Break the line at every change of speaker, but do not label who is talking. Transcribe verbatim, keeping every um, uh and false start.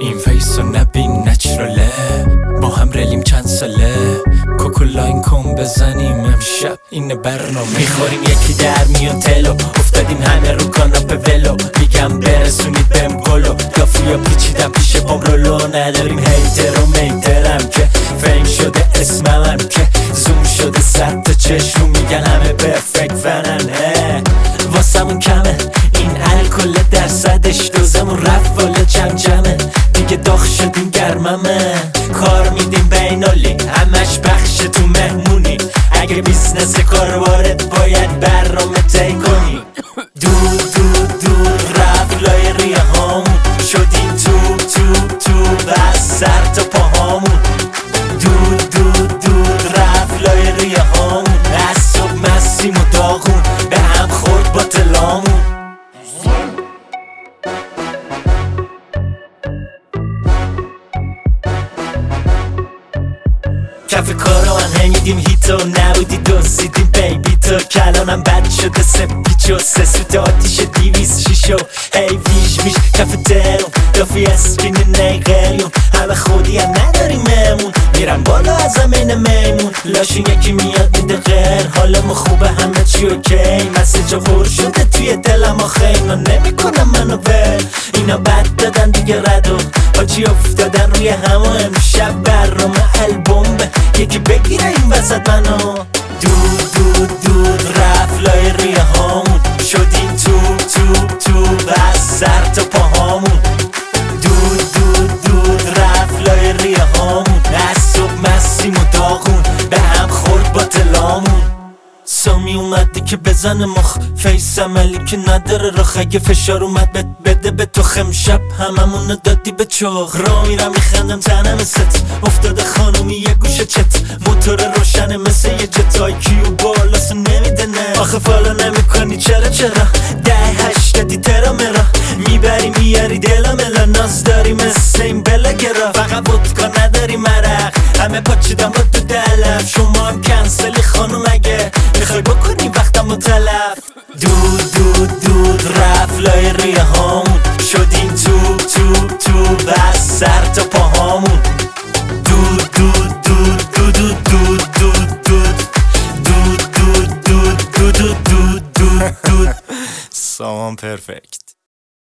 این فیس و نبین نچراله، با هم رلیم چند ساله، کوکولاین کن بزنیم امشب این برنامه. میخوریم یکی در میون تلو، افتادیم همه رو کاناپه ولو، میگم برسونید بهم گلو، گافویا پیچیدم پیش بام رولو. نداریم هیتر و میترم که فیم شده اسمم که زوم شده صد تا چشم میگن همه پرفکت فنن. واسمون کمه این الکل درصدش، دوزمون رفت والا جمع جمعه دیگه داغ شدیم گرممه. کار میدیم بینالی همش بخش تو مهمونی، اگه بیزنس کاروارت باید برنامه طی کنی. دور دور دور رفت لای ریه هامون، شدیم تو تو تو و سر تا پاهامون. دور دور دور رفت لای ریه هامون، از صبح مسیم و داغون به هم خورد با تلامون. کف کارا من همیدیم هیتو، نبودی دوزیدیم بیبی تو. کلانم بد شده سه پیچو، سه سوت آتیش دیویز شیشو. هی ویش ویش کف ترون دافی اسکین نیقلیون، همه خودی هم نداریم مهمون، میرن بالا از زمین میمون. لاشون یکی میاد میده غیر، حالا ما خوبه همه چی اوکی. مسیجا غور شده توی دلم آخه اینا نمیکنم منو ول. اینا بد دادن دیگه ردو آجی افتادن روی همه. امشب برنامه البومه، یکی بگیره این وسط منو. دور دور دور رفت لای ریه هامون، شدیم تو تو تو و سر تا پاهامون. دور دور دور رفت لای ریه هامون، از صبح مسیم و داغون به هم خورد با تلامون. سامی اومدی که بزنه مخ، فیس عملی که نداره رخ. اگه فشار اومد بد بده به تو خمشب هممونو دادی به چخ. را میرم میخندم تنم ست، افتاده خانومی یه گوشه چت. موتور روشنه مثل یه جتای کیو بالاسو نمیده نه. آخه فالو نمیکنی چرا چرا؟ ده هشتادی ترا مرا میبری میاری دلا ملا. ناز داری مثل این بلگرا، فقط ودکا نداری مرق. همه پاچیدم با تو دلم، شما هم کنسلی خانوم اگه میخوای بکنی وقتم و تلف. دور دور دور رفت لای ریه هامون، شدیم تو تو تو و سر تا پاهامون. دور دور دور دور دور دور دور دور دور دور دور دور دور دور. سامان پرفکت.